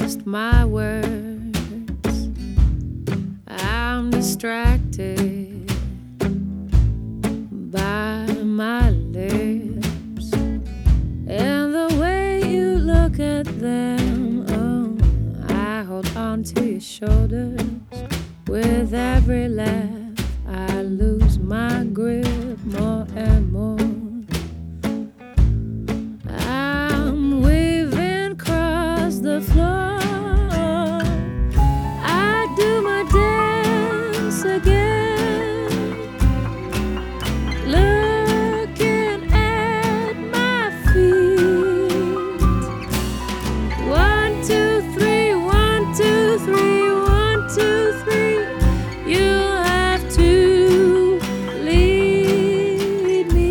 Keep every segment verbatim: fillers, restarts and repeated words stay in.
lost my words. I'm distracted by my lips and the way you look at them. Oh, I hold on to your shoulders. With every laugh, I lose my grip more and more. I'm waving across the floor. I do my dance again, looking at my feet. One, two, three, one, two, three, one, two, three. You'll have to lead me.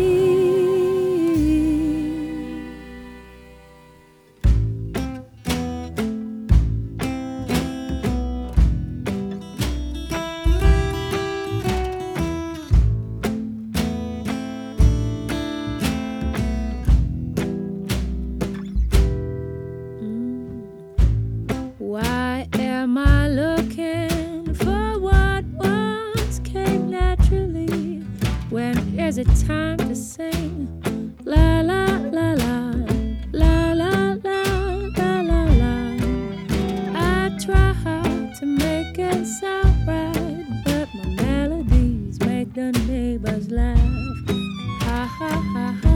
Why am I looking for what once came naturally? When is it time to sing? La la la la, la la la, la la la. I try hard to make it sound right, but my melodies make the neighbors laugh. Ha ha ha ha.